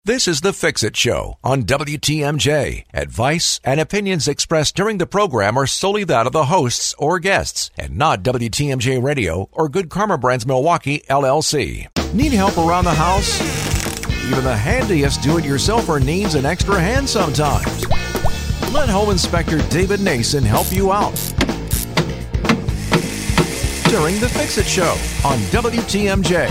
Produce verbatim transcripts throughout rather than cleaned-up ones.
This is the Fix-It Show on W T M J. Advice and opinions expressed during the program are solely that of the hosts or guests and not W T M J Radio or Good Karma Brands Milwaukee, L L C. Need help around the house? Even the handiest do-it-yourselfer needs an extra hand sometimes. Let Home Inspector David Nason help you out during the Fix-It Show on W T M J.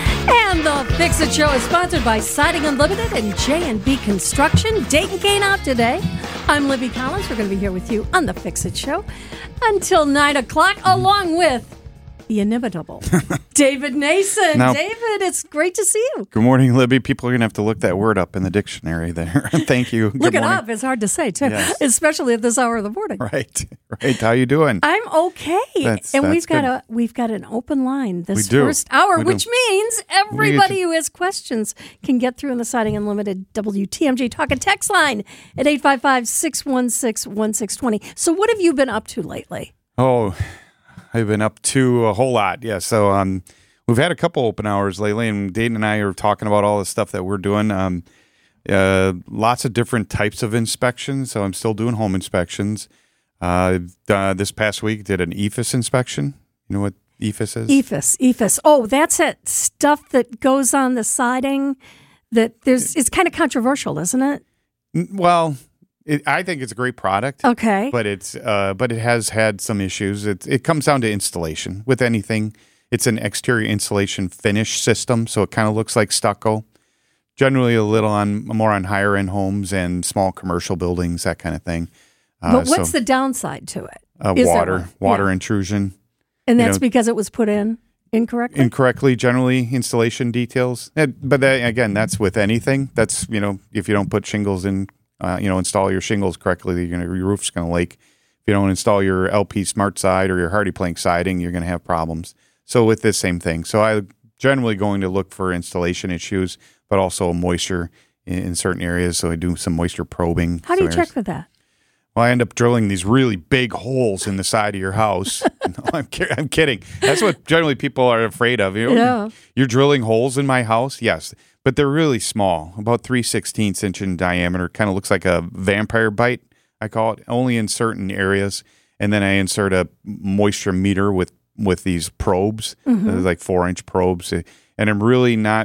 And the Fix-It Show is sponsored by Siding Unlimited and J and B Construction. Dayton Kane out today. I'm Libby Collins. We're going to be here with you on the Fix-It Show until nine o'clock, along with the inimitable David Nason. Now, David, it's great to see you. Good morning, Libby. People are going to have to look that word up in the dictionary there. Thank you. Look it up. It's hard to say, too, yes. Especially at this hour of the morning. Right. Right. How you doing? I'm okay. That's, and that's we've got good. a we've got an open line this first hour, we which do. means everybody who has questions can get through in the Siding Unlimited W T M J Talk and Text line at eight five five, six one six, one six two zero. So what have you been up to lately? Oh, I've been up to a whole lot, yeah. So um, we've had a couple open hours lately, and Dayton and I are talking about all the stuff that we're doing. Um, uh, lots of different types of inspections, so I'm still doing home inspections. Uh, uh, this past week, did an E F I S inspection. You know what E F I S is? E F I S, E F I S. Oh, that's that stuff that goes on the siding. That there's. It's kind of controversial, isn't it? Well, It, I think it's a great product. Okay, but it's uh, but it has had some issues. It it comes down to installation with anything. It's an exterior insulation finish system, so it kind of looks like stucco. Generally, a little on more on higher end homes and small commercial buildings, that kind of thing. Uh, but what's so, the downside to it? Uh, water, water yeah. intrusion, and that's you know, because it was put in incorrectly. Incorrectly, generally installation details. But that, again, that's with anything. That's you know, if you don't put shingles in. Uh, you know, install your shingles correctly, you're gonna, your roof's going to leak. If you don't install your L P Smart Side or your Hardy Plank siding, you're going to have problems. So with this same thing. So I'm generally going to look for installation issues, but also moisture in, in certain areas. So I do some moisture probing. How do you areas. check for that? Well, I end up drilling these really big holes in the side of your house. no, I'm, I'm kidding. That's what generally people are afraid of. You know, yeah. You're drilling holes in my house? Yes. But they're really small, about three sixteenths inch in diameter. Kind of looks like a vampire bite, I call it, only in certain areas. And then I insert a moisture meter with, with these probes, mm-hmm. like four-inch probes. And I'm really not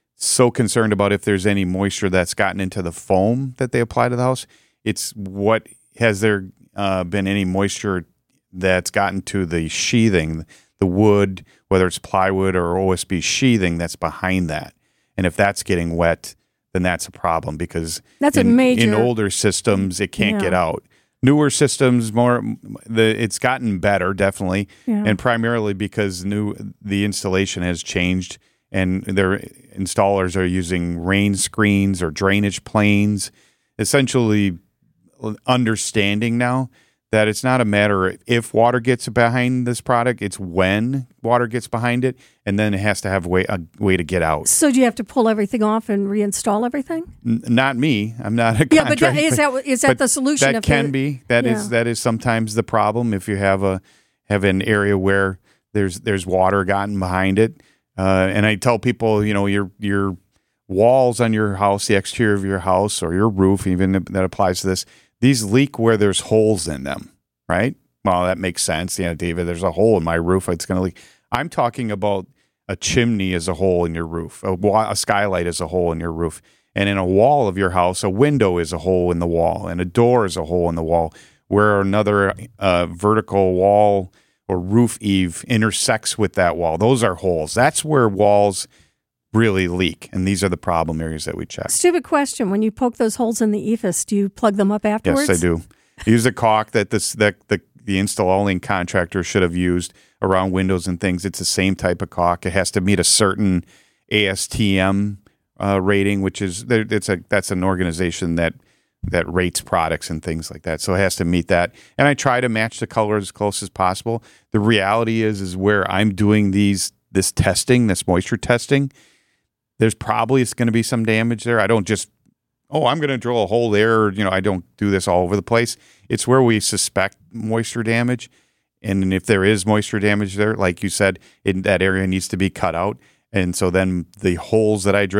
so concerned about if there's any moisture that's gotten into the foam that they apply to the house. It's what has there uh, been any moisture that's gotten to the sheathing, the wood, whether it's plywood or O S B sheathing that's behind that. And if that's getting wet, then that's a problem because that's in, a major... in older systems, it can't yeah. get out. Newer systems, more the it's gotten better, definitely, yeah. and primarily because new the installation has changed and their installers are using rain screens or drainage planes, essentially understanding now that it's not a matter of if water gets behind this product, it's when water gets behind it, and then it has to have a way, a way to get out. So do you have to pull everything off and reinstall everything? N- not me. I'm not a yeah, contractor. but that, is that is that the solution? That can be. That yeah. is that is sometimes the problem if you have a have an area where there's there's water gotten behind it. Uh, and I tell people, you know, your your walls on your house, the exterior of your house, or your roof, even that applies to this. These leak where there's holes in them, right? Well, that makes sense. Yeah, David, there's a hole in my roof. It's going to leak. I'm talking about a chimney as a hole in your roof, a, a skylight as a hole in your roof. And in a wall of your house, a window is a hole in the wall, and a door is a hole in the wall, where another uh, vertical wall or roof eave intersects with that wall. Those are holes. That's where walls really leak, and these are the problem areas that we check. Stupid question. When you poke those holes in the E F I S, do you plug them up afterwards? Yes, I do. Use a caulk that, this, that the, the installing contractor should have used around windows and things. It's the same type of caulk. It has to meet a certain A S T M uh, rating, which is it's a that's an organization that that rates products and things like that. So it has to meet that. And I try to match the color as close as possible. The reality is, is where I'm doing these this testing, this moisture testing, there's probably going to be some damage there. I don't just, oh, I'm going to drill a hole there. You know, I don't do this all over the place. It's where we suspect moisture damage. And if there is moisture damage there, like you said, in that area needs to be cut out. And so then the holes that I drill,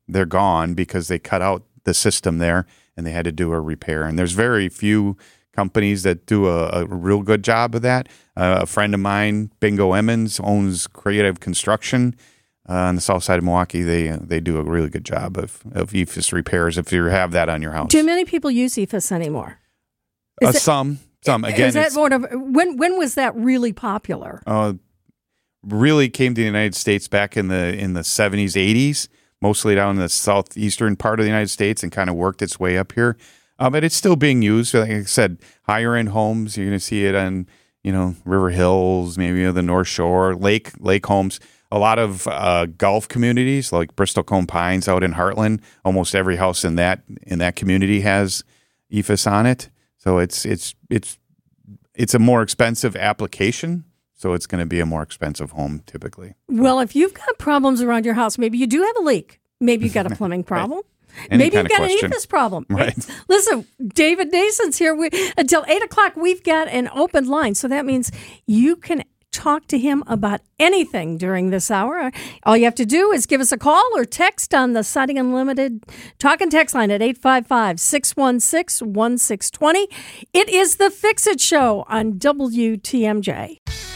they're gone because they cut out the system there and they had to do a repair. And there's very few companies that do a, a real good job of that. Uh, a friend of mine, Bingo Emmons, owns Creative Construction uh, on the south side of Milwaukee. They they do a really good job of, of E F I S repairs if you have that on your house. Do many people use E F I S anymore? Uh, it, some, some. Again, is that one of, when when was that really popular? Uh, really came to the United States back in the in the seventies, eighties, mostly down in the southeastern part of the United States, and kind of worked its way up here. Uh, but it's still being used. Like I said, higher end homes, you're going to see it on, you know, River Hills, maybe the North Shore, lake lake homes. A lot of uh, Gulf communities like Bristol Cone Pines out in Heartland. Almost every house in that in that community has E F I S on it. So it's it's it's it's a more expensive application. So it's going to be a more expensive home typically. Well, if you've got problems around your house, maybe you do have a leak. Maybe you've got a plumbing problem. Right. Any Maybe you've got question. an E F I S problem. Right. Listen, David Nason's here. We, until eight o'clock, we've got an open line. So that means you can talk to him about anything during this hour. All you have to do is give us a call or text on the Siding Unlimited talk and text line at eight five five, six one six, one six two zero. It is the Fix-It Show on W T M J.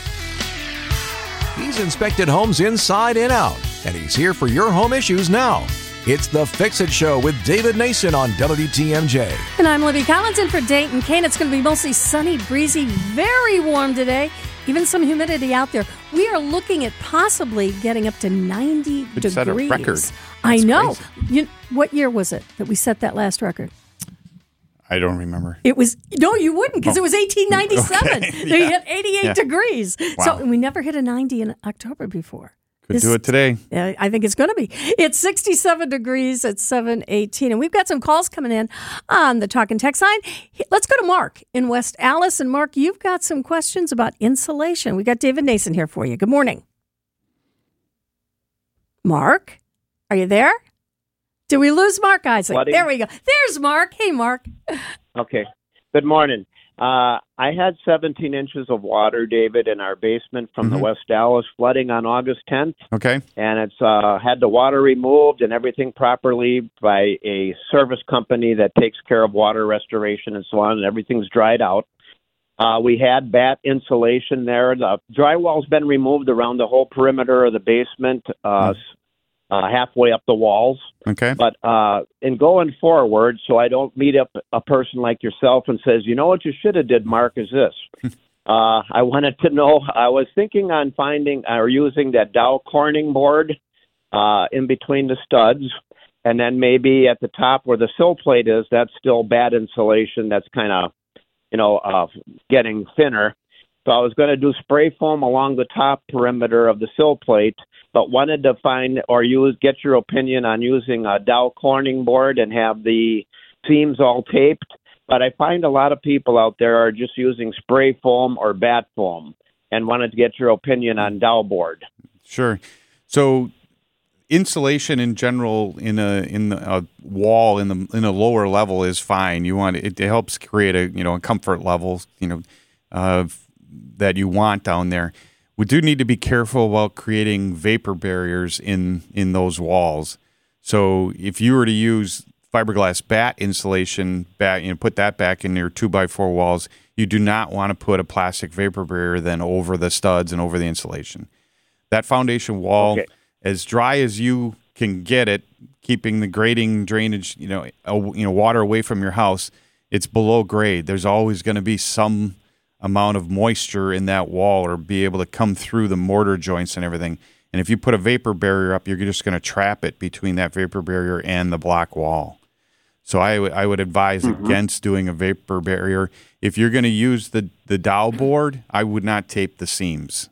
He's inspected homes inside and out, and he's here for your home issues now. It's the Fix-It Show with David Nason on W T M J. And I'm Libby Collins in for Dayton Kane. It's going to be mostly sunny, breezy, very warm today. Even some humidity out there. We are looking at possibly getting up to ninety Could degrees. set a record. I That's know. crazy. You, what year was it that we set that last record? I don't remember. It was, no, you wouldn't, because Oh. it was eighteen ninety-seven. Okay, They yeah. hit eighty-eight Yeah. degrees. Wow. So we never hit a ninety in October before. Could This- do it today. Yeah, I think it's going to be. It's sixty-seven degrees at seven eighteen. And we've got some calls coming in on the talk and text line. Let's go to Mark in West Allis. And Mark, you've got some questions about insulation. We got David Nason here for you. Good morning. Mark, are you there? Did we lose Mark Isaac? Flooding. There we go. There's Mark. Hey, Mark. Okay. Good morning. Uh, I had seventeen inches of water, David, in our basement from Mhm. the West Dallas flooding on August tenth, Okay. and it's uh, had the water removed and everything properly by a service company that takes care of water restoration and so on, and everything's dried out. Uh, we had bat insulation there. The drywall's been removed around the whole perimeter of the basement, uh, Mm. uh, halfway up the walls. Okay. But uh, in going forward, so I don't meet up a person like yourself and says, you know what you should have did, Mark, is this. uh, I wanted to know, I was thinking on finding or using that Dow Corning board uh, in between the studs, and then maybe at the top where the sill plate is, that's still bad insulation. That's kind of, you know, uh, getting thinner. So I was going to do spray foam along the top perimeter of the sill plate, but wanted to find or use get your opinion on using a Dow Corning board and have the seams all taped. But I find a lot of people out there are just using spray foam or bat foam, and wanted to get your opinion on Dow board. Sure. So insulation in general in a in the, a wall in the in a lower level is fine. You want it, it helps create a you know a comfort level you know uh, that you want down there. We do need to be careful about creating vapor barriers in in those walls. So if you were to use fiberglass bat insulation back, you know, put that back in your two by four walls, you do not want to put a plastic vapor barrier then over the studs and over the insulation. That foundation wall, Okay. as dry as you can get it, keeping the grading drainage, you know, uh, you know, water away from your house, it's below grade. There's always going to be some amount of moisture in that wall or be able to come through the mortar joints and everything. And if you put a vapor barrier up, you're just going to trap it between that vapor barrier and the block wall. So I would I would advise Mm-hmm. against doing a vapor barrier. If you're going to use the, the Dow board, I would not tape the seams.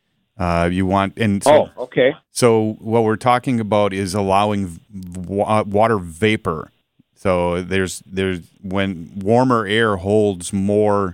Uh, you want and so, Oh, okay. so what we're talking about is allowing wa- water vapor. So there's there's when warmer air holds more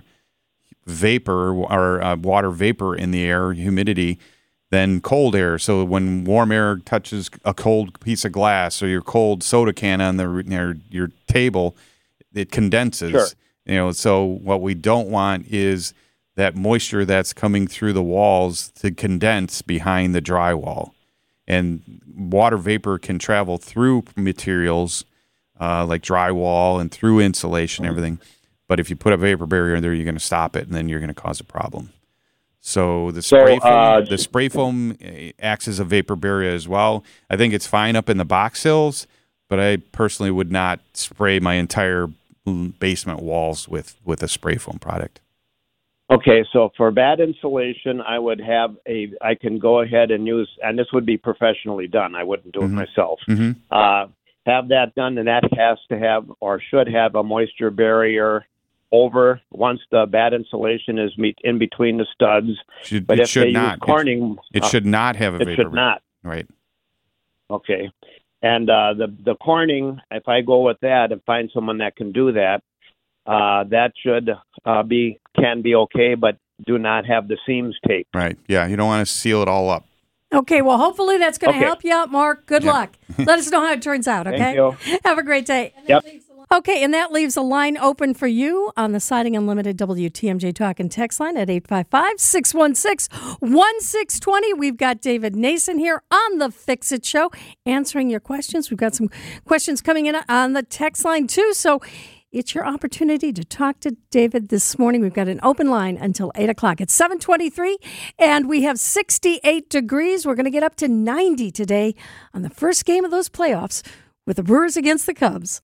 vapor or uh, water vapor in the air, humidity, than cold air. So when warm air touches a cold piece of glass or your cold soda can on the your, your table, it condenses. Sure. You know, so what we don't want is that moisture that's coming through the walls to condense behind the drywall. and water vapor can travel through materials uh, like drywall and through insulation and everything. But if you put a vapor barrier in there, you're going to stop it, and then you're going to cause a problem. So the spray so, uh, foam, the spray foam acts as a vapor barrier as well. I think it's fine up in the box hills, but I personally would not spray my entire basement walls with, with a spray foam product. Okay, so for bad insulation, I would have a. I can go ahead and use, and this would be professionally done. I wouldn't do Mm-hmm. it myself. Mm-hmm. Uh, have that done, and that has to have or should have a moisture barrier over once the bad insulation is meet in between the studs. Should, but it if should they not. use Corning, It, it should not have a it vapor should barrier. not. Right. Okay, and uh, the the Corning, if I go with that and find someone that can do that. Uh, that should uh, be can be okay, but do not have the seams taped. Right. Yeah. You don't want to seal it all up. Okay, well, hopefully that's going to Okay. help you out, Mark. Good Yeah. luck. Let us know how it turns out, okay? Thank you. Have a great day. Yep. Okay, and that leaves a line open for you on the Siding Unlimited W T M J Talk and Text line at eight five five, six one six, one six two zero. We've got David Nason here on the Fix It Show answering your questions. We've got some questions coming in on the text line, too, so it's your opportunity to talk to David this morning. We've got an open line until eight o'clock. It's seven twenty-three, and we have sixty-eight degrees. We're going to get up to ninety today on the first game of those playoffs with the Brewers against the Cubs.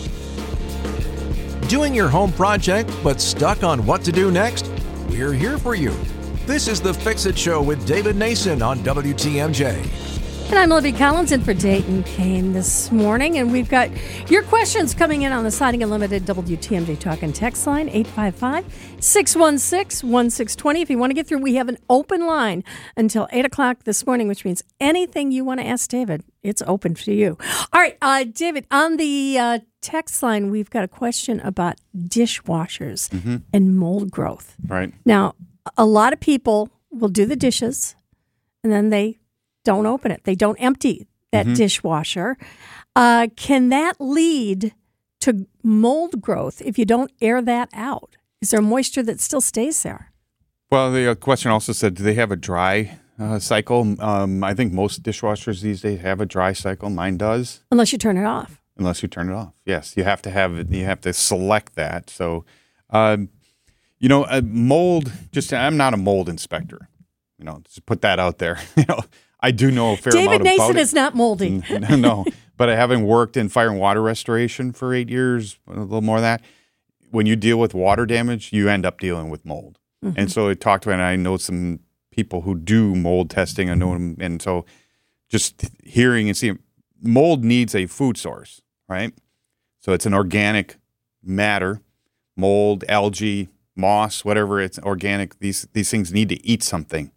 Doing your home project but stuck on what to do next? We're here for you. This is the Fix It Show with David Nason on W T M J. And I'm Libby Collins in for Dayton Kane this morning. And we've got your questions coming in on the Siding Unlimited W T M J Talk and Text line, eight five five, six one six, one six two zero. If you want to get through, we have an open line until eight o'clock this morning, which means anything you want to ask David, it's open for you. All right, uh, David, on the uh, text line, we've got a question about dishwashers Mm-hmm. and mold growth. Right. Now, a lot of people will do the dishes and then they don't open it. They don't empty that Mm-hmm. dishwasher. Uh, can that lead to mold growth if you don't air that out? Is there moisture that still stays there? Well, the uh, question also said, do they have a dry uh, cycle? Um, I think most dishwashers these days have a dry cycle. Mine does, Unless you turn it off. unless you turn it off. Yes, you have to have you have to select that. So, um, you know, a mold. Just I'm not a mold inspector. You know, just put that out there. You know, I do know a fair David amount about Nason it. is not moldy. No, but having worked in fire and water restoration for eight years, a little more than that, when you deal with water damage, you end up dealing with mold. Mm-hmm. And so I talked to, and I know some people who do mold testing. I know them, and so just hearing and seeing, mold needs a food source, right? So it's an organic matter, mold, algae, moss, whatever it's organic. These these things need to eat something.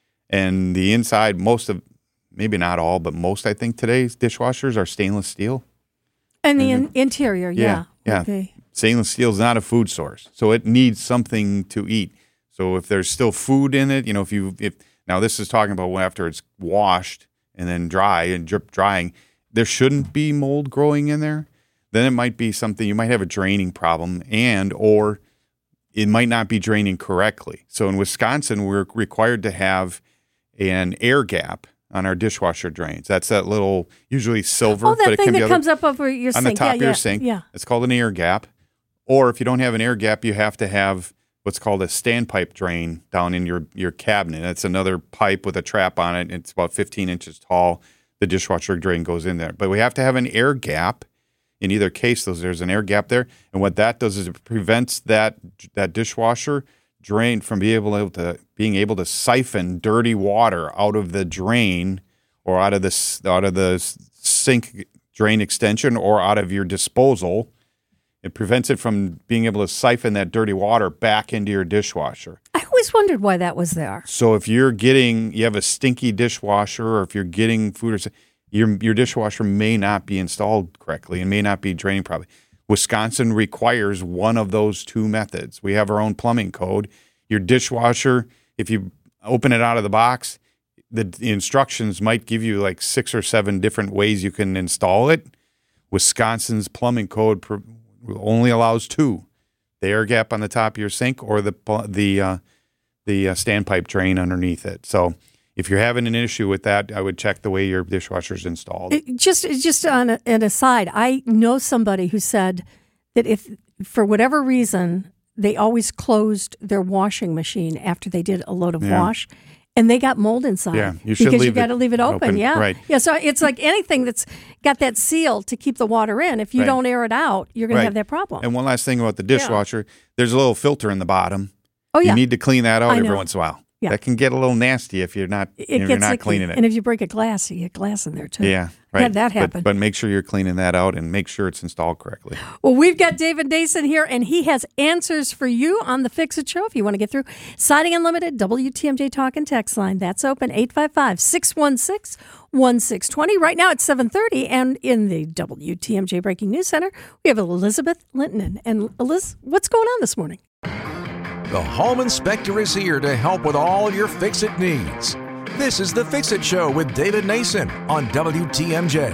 And the inside, most of, maybe not all, but most, I think, today's dishwashers are stainless steel. And the in- interior, yeah. Yeah, yeah. Okay. Stainless steel is not a food source, so it needs something to eat. So if there's still food in it, you know, if you, if now this is talking about after it's washed and then dry and drip drying, there shouldn't be mold growing in there. Then it might be something, you might have a draining problem, and or it might not be draining correctly. So in Wisconsin, we're required to have an air gap on our dishwasher drains. That's that little, usually silver, Oh, that but it thing can be that other, comes up over your on sink. the top yeah, of your yeah, sink. Yeah. It's called an air gap. Or if you don't have an air gap, you have to have what's called a standpipe drain down in your, your cabinet. It's another pipe with a trap on it. It's about fifteen inches tall. The dishwasher drain goes in there. But we have to have an air gap. In either case, there's an air gap there. And what that does is it prevents that that dishwasher drain from being able to being able to siphon dirty water out of the drain or out of the out of the sink drain extension or out of your disposal. It prevents it from being able to siphon that dirty water back into your dishwasher. I always wondered why that was there. So if you're getting you have a stinky dishwasher, or if you're getting food, or your your dishwasher may not be installed correctly and may not be draining properly. Wisconsin requires one of those two methods. We have our own plumbing code. Your dishwasher, if you open it out of the box, the, the instructions might give you like six or seven different ways you can install it. Wisconsin's plumbing code pro- only allows two: the air gap on the top of your sink or the the uh, the uh, standpipe drain underneath it. So if you're having an issue with that, I would check the way your dishwasher's installed. It, just just on a, an aside, I know somebody who said that if, for whatever reason, they always closed their washing machine after they did a load of Yeah. wash, and they got mold inside. Yeah, you should because leave you got to it leave it open. open, Yeah, right. Yeah, so it's like anything that's got that seal to keep the water in. If you Right. don't air it out, you're going Right. to have that problem. And one last thing about the dishwasher, there's a little filter in the bottom. oh yeah, You need to clean that out I every know. once in a while. Yeah. That can get a little nasty if you're not, it if gets you're not icky. cleaning it. And if you break a glass, you get glass in there too. Yeah, right. Had that happen. But, but make sure you're cleaning that out and make sure it's installed correctly. Well, we've got David Nason here, and he has answers for you on the Fix It Show if you want to get through. Siding Unlimited, W T M J Talk and Text line. That's open, eight five five, six one six, one six two zero. Right now it's seven thirty, and in the W T M J Breaking News Center, we have Elizabeth Linton. And Eliz, what's going on this morning? The Home Inspector is here to help with all your fix-it needs. This is the Fix It Show with David Nason on W T M J.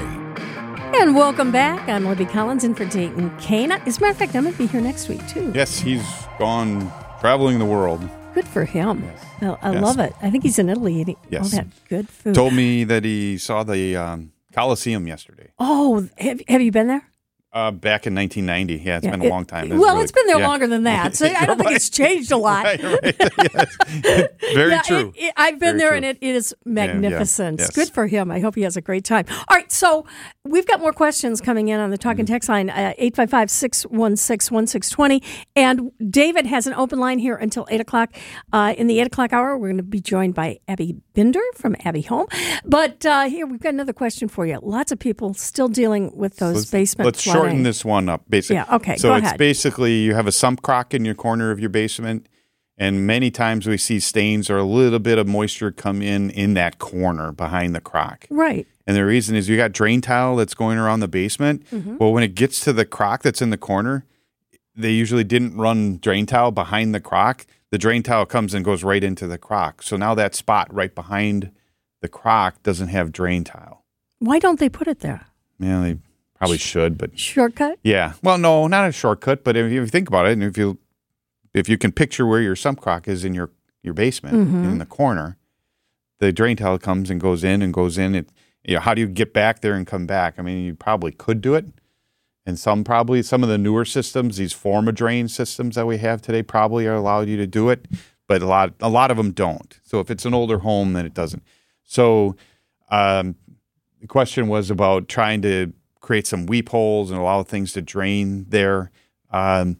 And welcome back. I'm Libby Collins in for Dayton Kane. As a matter of fact, I'm going to be here next week, too. Yes, he's gone traveling the world. Good for him. Yes. I, I Yes. love it. I think he's in Italy eating Yes. all that good food. Told me that he saw the um, Coliseum yesterday. Oh, have, have you been there? Uh, back in nineteen ninety. Yeah, it's Yeah, been a it- long time. This is Well, really- it's been there yeah. longer than that, so I don't think it's changed a lot. Right, right. Yes. Very Yeah, true. it- it- I've been Very there, true. and it is magnificent. yes. Good for him. I hope he has a great time. All right, so we've got more questions coming in on the Talk and Text line, uh, eight five five, six one six, one six two zero. And David has an open line here until eight o'clock. Uh, in the eight o'clock hour, we're going to be joined by Abby Binder from Abby Home. But uh, here, we've got another question for you. Lots of people still dealing with those let's, basement Let's flooding. shorten this one up, basically. Yeah, okay, So go it's ahead. basically you have a sump crock in your corner of your basement, and many times we see stains or a little bit of moisture come in in that corner behind the crock. Right. And the reason is you got drain tile that's going around the basement. Mm-hmm. Well, when it gets to the crock that's in the corner, they usually didn't run drain tile behind the crock. The drain tile comes and goes right into the crock. So now that spot right behind the crock doesn't have drain tile. Why don't they put it there? Yeah, they probably should, but Shortcut? yeah. Well, no, not a shortcut, but if you think about it, and if you if you can picture where your sump crock is in your, your basement Mm-hmm. in the corner, the drain tile comes and goes in and goes in. It, you know, how do you get back there and come back? I mean, you probably could do it. And some probably, some of the newer systems, these form drain systems that we have today probably are allowed you to do it, but a lot, a lot of them don't. So if it's an older home, then it doesn't. So um, the question was about trying to create some weep holes and allow things to drain there. Um,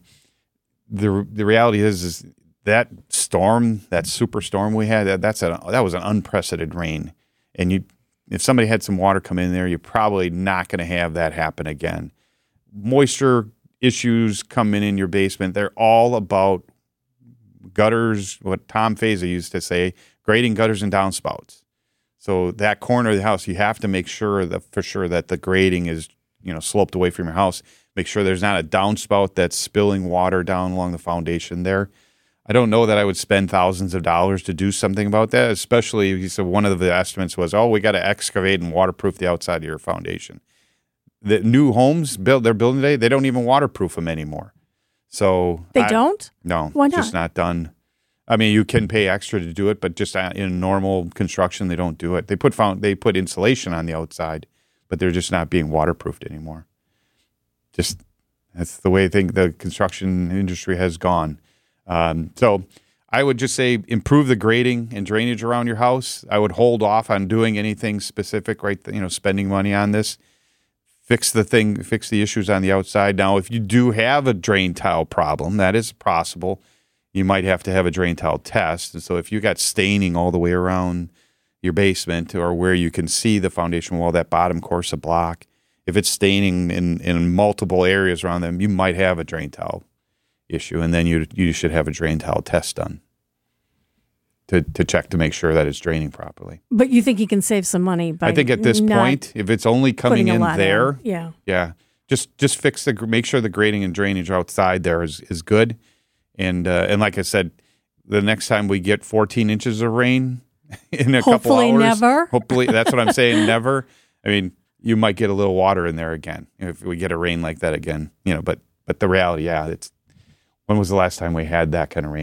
the the reality is, is that storm, that super storm we had, that, that's a, that was an unprecedented rain. And you, if somebody had some water come in there, you're probably not going to have that happen again. Moisture issues coming in your basement, they're all about gutters, what Tom Feza used to say, grading gutters and downspouts. So that corner of the house, you have to make sure that for sure that the grading is, you know, sloped away from your house. Make sure there's not a downspout that's spilling water down along the foundation there. I don't know that I would spend thousands of dollars to do something about that, especially, he said one of the estimates was, oh, we got to excavate and waterproof the outside of your foundation. The new homes built, they're building today, they don't even waterproof them anymore. So They I- don't? No, Why just not? not done. I mean, you can pay extra to do it, but just uh, in normal construction, they don't do it. They put found, they put insulation on the outside, but they're just not being waterproofed anymore. Just that's the way I think the construction industry has gone. Um, so I would just say improve the grading and drainage around your house. I would hold off on doing anything specific, right? You know, spending money on this. Fix the thing, fix the issues on the outside. Now, if you do have a drain tile problem, that is possible. You might have to have a drain tile test. And so if you got staining all the way around your basement or where you can see the foundation wall, that bottom course of block, if it's staining in, in multiple areas around them, you might have a drain tile issue. And then you you should have a drain tile test done to, to check to make sure that it's draining properly. But you think you can save some money by I think at this not point, if it's only coming putting a in lot there, Yeah. yeah, just just fix the make sure the grading and drainage outside there is, is good, and uh, and like I said, the next time we get fourteen inches of rain in a Hopefully couple hours, never. hopefully that's what I'm saying, never. I mean, you might get a little water in there again if we get a rain like that again, you know. But but the reality, yeah, it's when was the last time we had that kind of rain?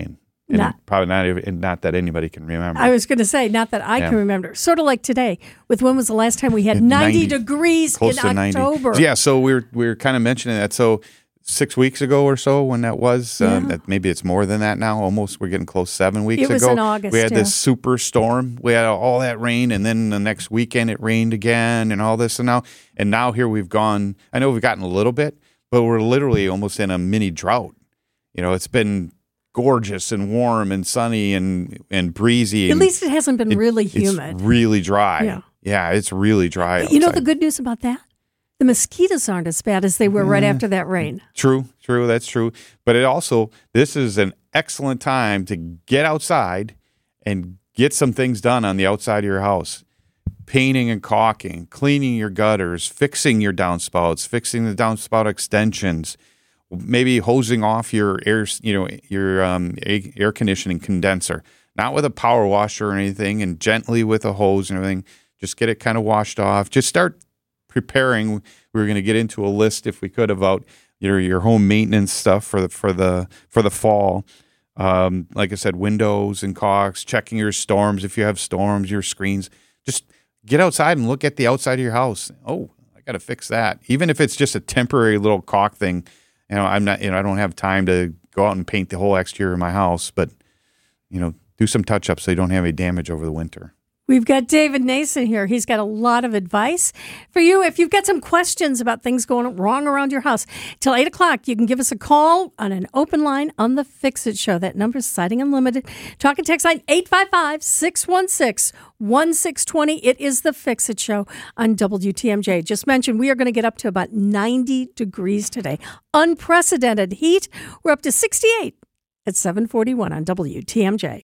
And Not- probably not even, not that anybody can remember. I was going to say, not that I Yeah. can remember. Sort of like today, with when was the last time we had ninety, degrees close in to October? ninety. Yeah, so we were we were kind of mentioning that. So six weeks ago or so, when that was, um, that maybe it's more than that now. Almost, we're getting close. Seven weeks It was ago, in August, we had yeah. this super storm. We had all that rain, and then the next weekend it rained again, and all this. And now, and now here we've gone. I know we've gotten a little bit, but we're literally almost in a mini drought. You know, it's been gorgeous and warm and sunny and and breezy. At and least it hasn't been it- really it's humid. really dry. Yeah. Yeah, it's really dry. You know outside. the good news about that? The mosquitoes aren't as bad as they were right after that rain. True, true, that's true. But it also, this is an excellent time to get outside and get some things done on the outside of your house. Painting and caulking, cleaning your gutters, fixing your downspouts, fixing the downspout extensions, maybe hosing off your air, you know, your um, a- air conditioning condenser, not with a power washer or anything, and gently with a hose and everything. Just get it kind of washed off. Just start preparing. We were going to get into a list, if we could, about your your home maintenance stuff for the for the for the fall. Um, like I said, windows and caulks, checking your storms if you have storms, your screens. Just get outside and look at the outside of your house. Oh, I got to fix that. Even if it's just a temporary little caulk thing. You know, I'm not. You know, I don't have time to go out and paint the whole exterior of my house, but you know, do some touch ups so you don't have any damage over the winter. We've got David Nason here. He's got a lot of advice for you. If you've got some questions about things going wrong around your house, till eight o'clock, you can give us a call on an open line on the Fix It Show. That number is Siding Unlimited. Talk and text line eight five five, six one six, one six two zero. It is the Fix It Show on W T M J. Just mentioned, we are going to get up to about ninety degrees today. Unprecedented heat. We're up to sixty-eight at seven forty-one on W T M J.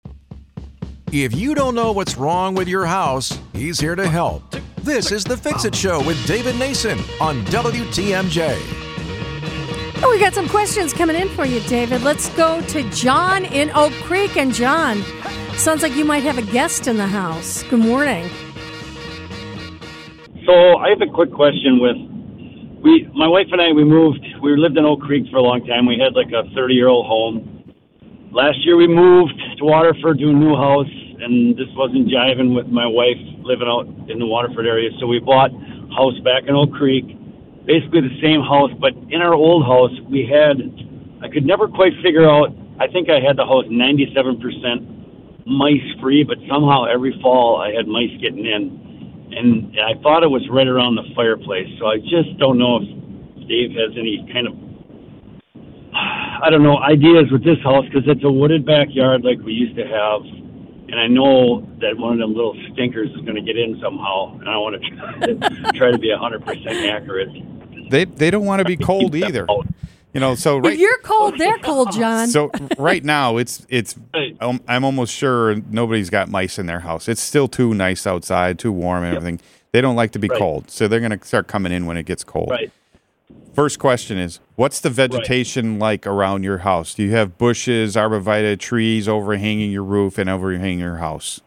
If you don't know what's wrong with your house, he's here to help. This is The Fix It Show with David Nason on W T M J. Oh, we got some questions coming in for you, David. Let's go to John in Oak Creek. And John, sounds like you might have a guest in the house. Good morning. So I have a quick question with, we, my wife and I, we moved, we lived in Oak Creek for a long time. We had like a thirty-year-old home. Last year we moved to Waterford to a new house, and this wasn't jiving with my wife living out in the Waterford area. So we bought a house back in Oak Creek, basically the same house, but in our old house we had, I could never quite figure out, I think I had the house ninety-seven percent mice free, but somehow every fall I had mice getting in. And I thought it was right around the fireplace. So I just don't know if Dave has any kind of, I don't know, ideas with this house, because it's a wooded backyard like we used to have. And I know that one of them little stinkers is going to get in somehow. And I want to try, try to be one hundred percent accurate. They they don't want to be cold either. You know, so right. If you're cold, they're cold, John. So right now, it's it's. Um, I'm almost sure nobody's got mice in their house. It's still too nice outside, too warm, and everything. They don't like to be Right. cold, so they're going to start coming in when it gets cold. Right. First question is, what's the vegetation like around your house? Do you have bushes, arborvitae, trees overhanging your roof and overhanging your house?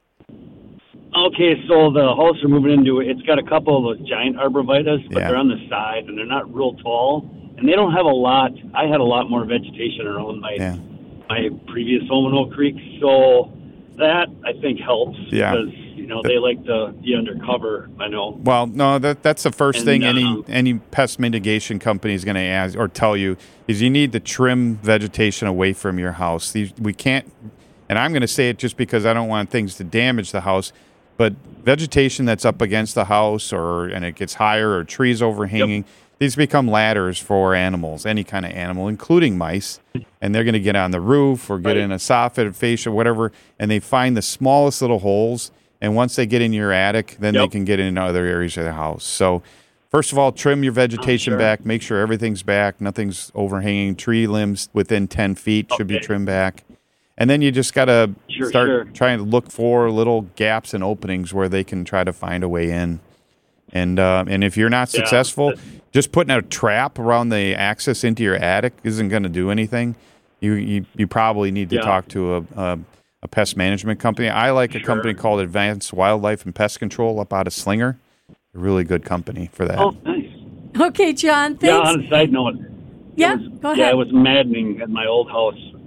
Okay, so the house we're moving into, it's got a couple of those giant arborvitaes, but Yeah. they're on the side, and they're not real tall. And they don't have a lot. I had a lot more vegetation around my Yeah. my previous home in Oak Creek, so that, I think, helps. Yeah. Because, you know, they like to be undercover, I know. Well, no, that that's the first And, thing any um, any pest mitigation company is going to ask or tell you is you need to trim vegetation away from your house. These, we can't, and I'm going to say it just because I don't want things to damage the house, but vegetation that's up against the house or and it gets higher or trees overhanging, these become ladders for animals, any kind of animal, including mice, and they're going to get on the roof or get Right. in a soffit, fascia, whatever, and they find the smallest little holes. And once they get in your attic, then they Yep. can get into other areas of the house. So, first of all, trim your vegetation sure. back. Make sure everything's back. Nothing's overhanging. Tree limbs within ten feet should be Okay. trimmed back. And then you just got to Sure, start sure. trying to look for little gaps and openings where they can try to find a way in. And uh, and if you're not Yeah. successful, just putting a trap around the access into your attic isn't going to do anything. You, you you probably need to Yeah. talk to a, a a pest management company. I like a Sure. company called Advanced Wildlife and Pest Control up out of Slinger. A really good company for that. Oh, nice. Okay, John, Yeah, thanks. on a side note. Yeah, it was, go Yeah, ahead. it was maddening at my old house.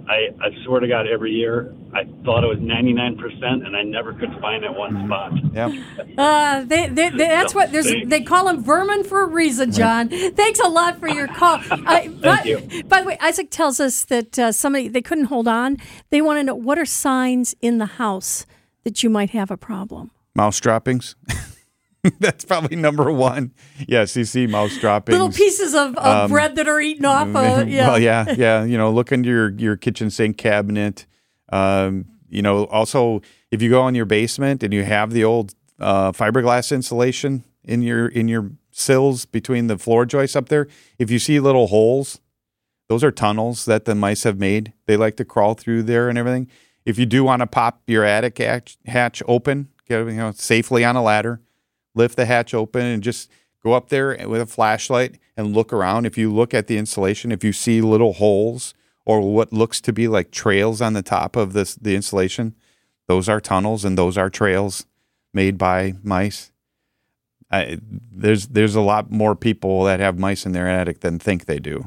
I, I swear to God, every year I thought it was ninety-nine percent, and I never could find that one spot. Yeah. Uh, they, they, they, that's what there's. They call them vermin for a reason, John. Right. Thanks a lot for your call. I, Thank by, you. By the way, Isaac tells us that uh, somebody they couldn't hold on. They want to know what are signs in the house that you might have a problem. Mouse droppings. That's probably number one. Yes, you see mouse droppings. Little pieces of, of um, bread that are eaten off. Uh, yeah. Well, yeah, yeah. You know, look into your, your kitchen sink cabinet. Um, you know, also, if you go in your basement and you have the old uh, fiberglass insulation in your in your sills between the floor joists up there, if you see little holes, those are tunnels that the mice have made. They like to crawl through there and everything. If you do want to pop your attic hatch, hatch open, get you know safely on a ladder. Lift the hatch open and just go up there with a flashlight and look around. If you look at the insulation, if you see little holes or what looks to be like trails on the top of this the insulation, those are tunnels and those are trails made by mice. I, there's there's a lot more people that have mice in their attic than think they do.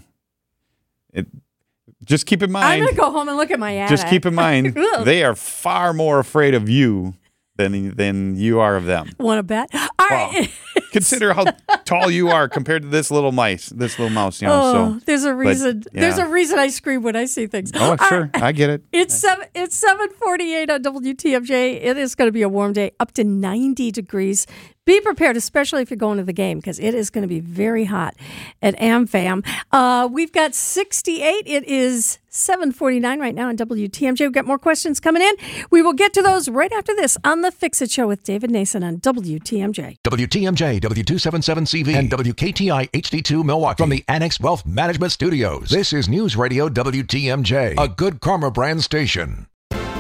It, just keep in mind. I'm going to go home and look at my attic. Just keep in mind, they are far more afraid of you than than you are of them. Want to bet? All well, right. Consider how tall you are compared to this little mice, this little mouse. You know, oh, so there's a reason. But, yeah. There's a reason I scream when I see things. Oh, All sure, right. I get it. It's seven. It's seven forty-eight on W T M J. It is going to be a warm day, up to ninety degrees. Be prepared, especially if you're going to the game, because it is going to be very hot at AmFam. Uh, we've got sixty-eight. It is seven forty-nine right now on W T M J. We've got more questions coming in. We will get to those right after this on The Fix-It Show with David Nason on W T M J. W T M J, W two seventy-seven C V, and W K T I H D two Milwaukee. From the Annex Wealth Management Studios, this is News Radio W T M J, a Good Karma brand station.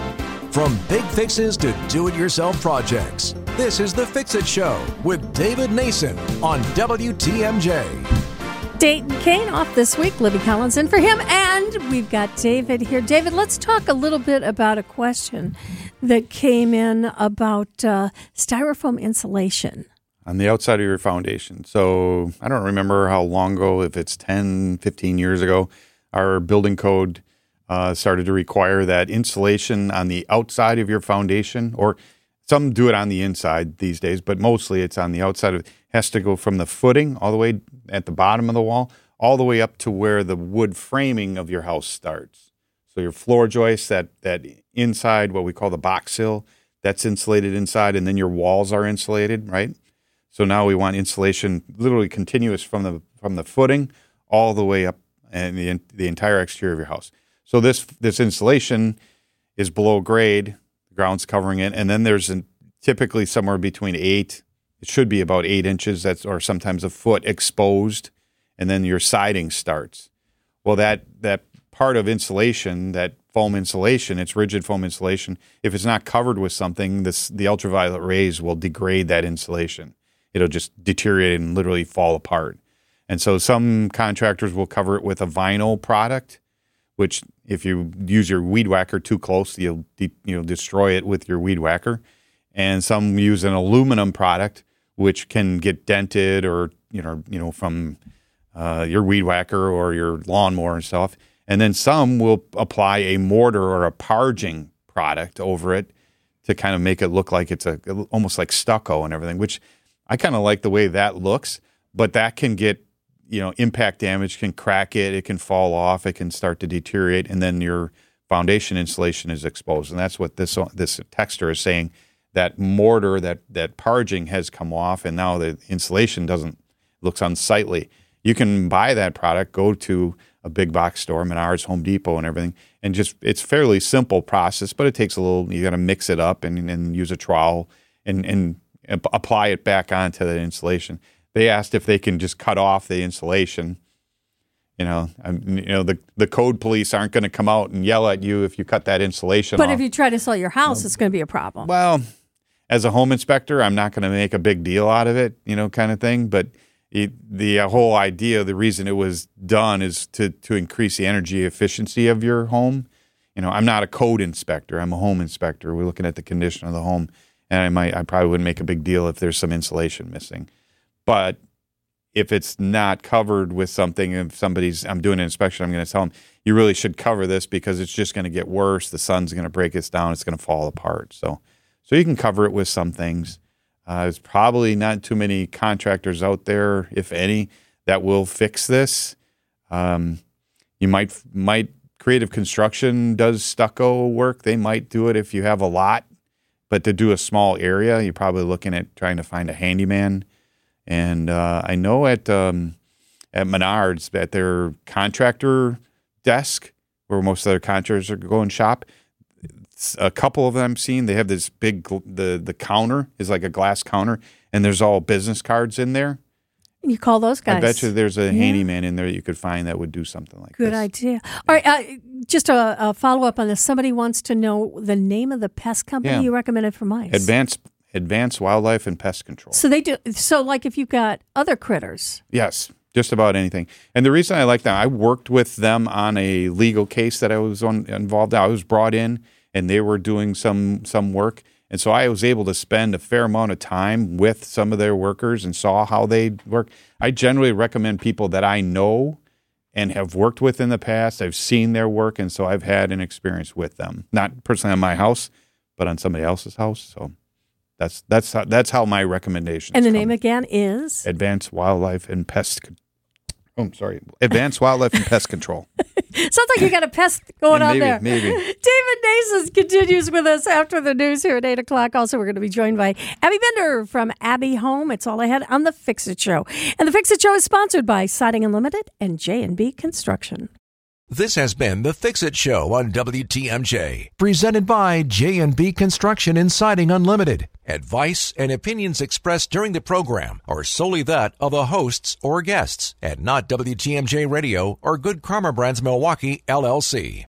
From big fixes to do-it-yourself projects, this is The Fix-It Show with David Nason on W T M J. Dayton Kane off this week. Libby Collins in for him. And we've got David here. David, let's talk a little bit about a question that came in about uh, styrofoam insulation. On the outside of your foundation. So I don't remember how long ago, if it's ten, fifteen years ago, our building code uh, started to require that insulation on the outside of your foundation, or some do it on the inside these days, but mostly it's on the outside of it. Has to go from the footing all the way at the bottom of the wall, all the way up to where the wood framing of your house starts. So your floor joists, that that inside, what we call the box sill, that's insulated inside, and then your walls are insulated, right? So now we want insulation literally continuous from the from the footing all the way up and the the entire exterior of your house. So this this insulation is below grade, the ground's covering it, and then there's an, typically somewhere between eight, it should be about eight inches, that's or sometimes a foot exposed, and then your siding starts. Well, that that part of insulation, that foam insulation, it's rigid foam insulation, if it's not covered with something, this the ultraviolet rays will degrade that insulation. It'll just deteriorate and literally fall apart. And so some contractors will cover it with a vinyl product, which if you use your weed whacker too close, you'll de- you'll destroy it with your weed whacker. And some use an aluminum product, which can get dented or, you know, you know, from uh, your weed whacker or your lawnmower and stuff. And then some will apply a mortar or a parging product over it to kind of make it look like it's a almost like stucco and everything, which I kind of like the way that looks, but that can get, you know, impact damage, can crack it, it can fall off, it can start to deteriorate, and then your foundation insulation is exposed. And that's what this this texter is saying, that mortar, that that parging has come off, and now the insulation doesn't, looks unsightly. You can buy that product, go to a big box store, Menards, Home Depot, and everything, and just, it's fairly simple process, but it takes a little, you got to mix it up and, and use a trowel and, and apply it back onto the insulation. They asked if they can just cut off the insulation. You know, I'm, you know, the the code police aren't going to come out and yell at you if you cut that insulation but off. If you try to sell your house, it's going to be a problem. Well, as a home inspector, I'm not going to make a big deal out of it, you know, kind of thing. But it, the uh, whole idea, the reason it was done is to to increase the energy efficiency of your home. You know, I'm not a code inspector. I'm a home inspector. We're looking at the condition of the home, and I might, I probably wouldn't make a big deal if there's some insulation missing. But if it's not covered with something, if somebody's, I'm doing an inspection, I'm going to tell them, you really should cover this because it's just going to get worse. The sun's going to break this down. It's going to fall apart. So, so you can cover it with some things. Uh, there's probably not too many contractors out there, if any, that will fix this. Um, you might, might Creative Construction does stucco work. They might do it if you have a lot, but to do a small area, you're probably looking at trying to find a handyman. And uh, I know at um, at Menards, at their contractor desk, where most of their contractors are going shop, a couple of them I've seen, they have this big, the the counter is like a glass counter, and there's all business cards in there. You call those guys. I bet you there's a yeah. handyman in there that you could find that would do something like Good this. Good idea. All right, uh, just a, a follow-up on this. Somebody wants to know the name of the pest company yeah. you recommended for mice. Advanced Advanced Wildlife and Pest Control. So they do. So, like, if you've got other critters. Yes, just about anything. And the reason I like that, I worked with them on a legal case that I was on, involved in. I was brought in, and they were doing some some work. And so I was able to spend a fair amount of time with some of their workers and saw how they work. I generally recommend people that I know and have worked with in the past. I've seen their work, and so I've had an experience with them. Not personally on my house, but on somebody else's house. So that's that's how, that's how my recommendation. And the come. name again is Advanced Wildlife and Pest. Oh, I'm sorry, Advanced Wildlife and Pest Control. Sounds like you got a pest going yeah, on maybe, there. Maybe. David Nason continues with us after the news here at eight o'clock. Also, we're going to be joined by Abby Bender from Abby Home. It's all I had on The Fix-It Show. And The Fix-It Show is sponsored by Siding Unlimited and J and B Construction. This has been The Fix-It Show on W T M J, presented by J and B Construction and Siding Unlimited. Advice and opinions expressed during the program are solely that of the hosts or guests, and not W T M J Radio or Good Karma Brands Milwaukee, L L C.